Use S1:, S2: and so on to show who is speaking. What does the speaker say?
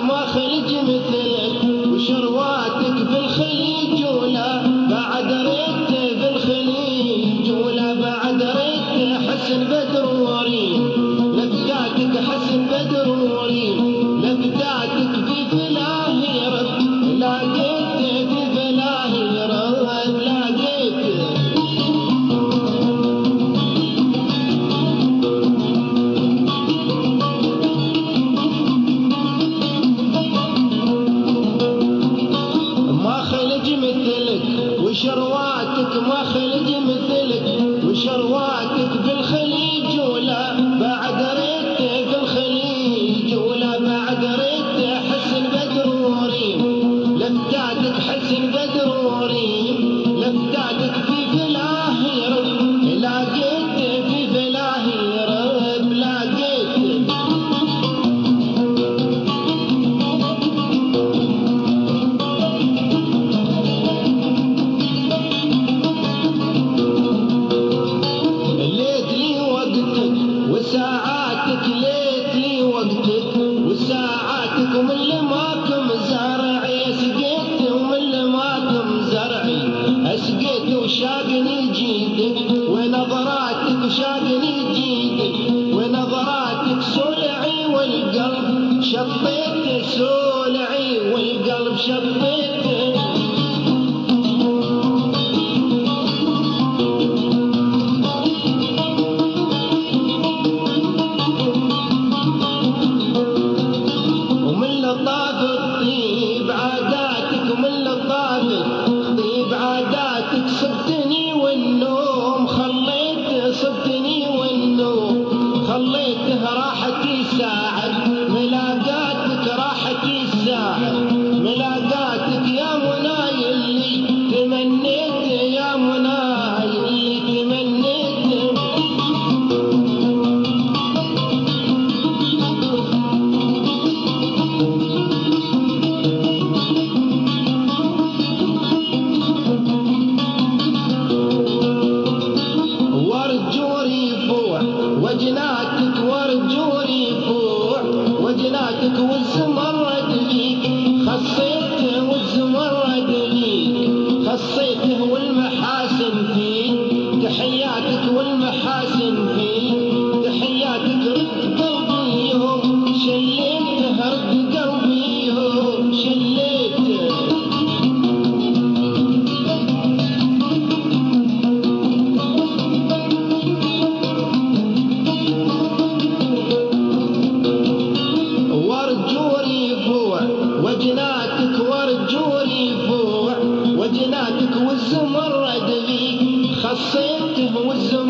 S1: ما خلج مثلك وشرواتك بالخليج ولا بعد ريت بالخليج ولا بعد ريت حسن بدر وريم لفتاتك حسن بدر وريم لفتاتك في فلاهي رب لاقيت في فلاهي رب لاقيت وشرواتك ما خلج مثلك وشرواتك بالخليج ولا بعد ريت في الخليج ولا بعد ريت حسن بدر وريم لفتاتك حسن بدر وريم لفتاتك في فلاهي رب لاقيت في فلاهي رب لاقيت وساعاتك ليت لي وقتك وساعاتك ومن لماكم زرعي اسقيت ومن لماكم زرعي اسقيت وشاقني جيدك ونظراتك وشاقني جيدك ونظراتك سولعي والقلب شطيت سولعي والقلب شطيت طيب عاداتك صدتني والنوم خليت صدتني والنوم خليته راحتي ساعة ملاقاتك راحتي ساعة ملاقاتك يا مناي اللي تمنيت يا مناي اللي تمنيت وجناتك ورجوري فوع وجناتك والزمرد ليك خصيته والزمرد ليك خصيته والمحاسن فيك تحياتك والمحاسن فيك تحياتك رد قلبيهم شليته رد قلبيهم شليته وجناتك ورجوري فوع وجناتك والزمرد ليك خصيته والزمرد